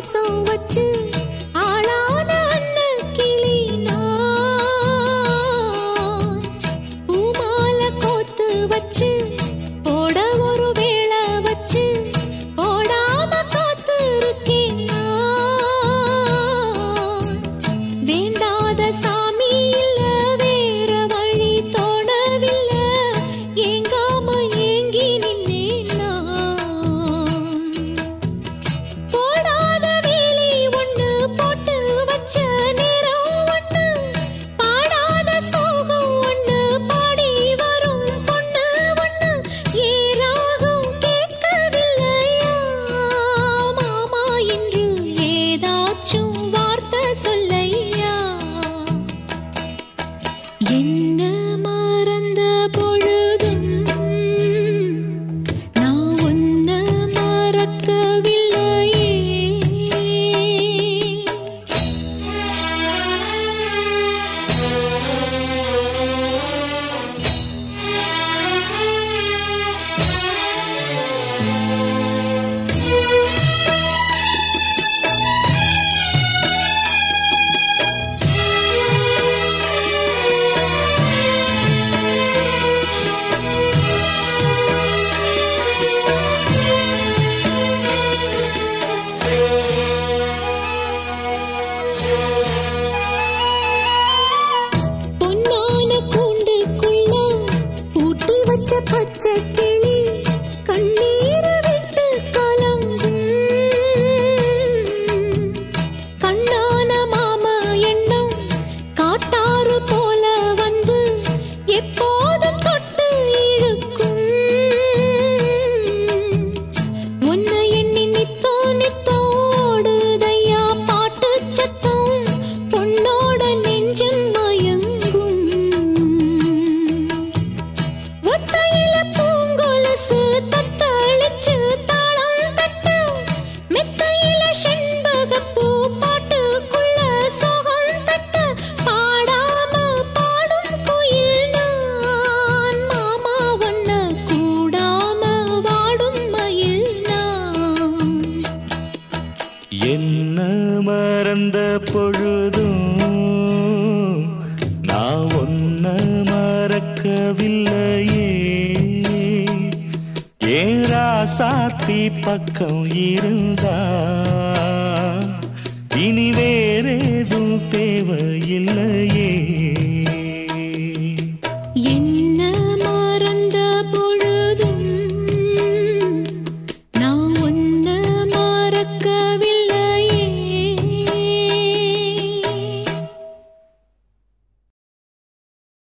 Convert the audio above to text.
பாசம் வச்சு ஆளான அண்ணன் கிளி நான் பூமால கோத்து வச்சு போட ஒரு வேளை வச்சு போடாம காத்து இருக்கேன் நான். வேண்டாத சாமி இல்ல வேற வழி தோணவில்லை ஏங்காம ஏங்கி நின்னேன் நான். போடாத வேலி ஒண்ணு போட்டு வச்ச நேரம் ஒண்ணு பாடாத சோகம் ஒண்ணு பாடி வரும் பொண்ணு ஒண்ணு ஏராகம் கேட்கவில்லையா மாமா என்று ஏதாச்சும் வார்த்தை சொல்லையா. என்ன மறந்த பொழுதும் நான் உன்ன மறக்கவில்லையே. பொன்னான கூண்டுக்குள்ள பூட்டி வச்ச பச்சை கிளி கண்ணீர விட்டு கலங்கும். கண்ணான மாம எண்ணம் காட்டாறு போல வந்து எப்போதும் தொட்டு இழுக்கும். உன்னை எண்ணி நித்தோ நித்தோ ஓடுதையா பாட்டு சத்தம் பொன்னோட நெஞ்சம் மயங்கும். ஒத்தையில பூங்கொலுசு தத்தளிச்சு தாளம் தட்டு மெத்தையில செண்பகப்பூ பாட்டுக்குள்ள சோகம் தட்டு பாடாம பாடும் குயில் நான் மாமா ஒன்ன கூடாம வாடும் மயில் நான். என்ன மறந்த பொழுதும் நான் ஒன்ன மறக்கவில்லையே. ஏராசாத்தி பக்கம் இருந்தா இனி வேறேதும் தேவையில்லையே.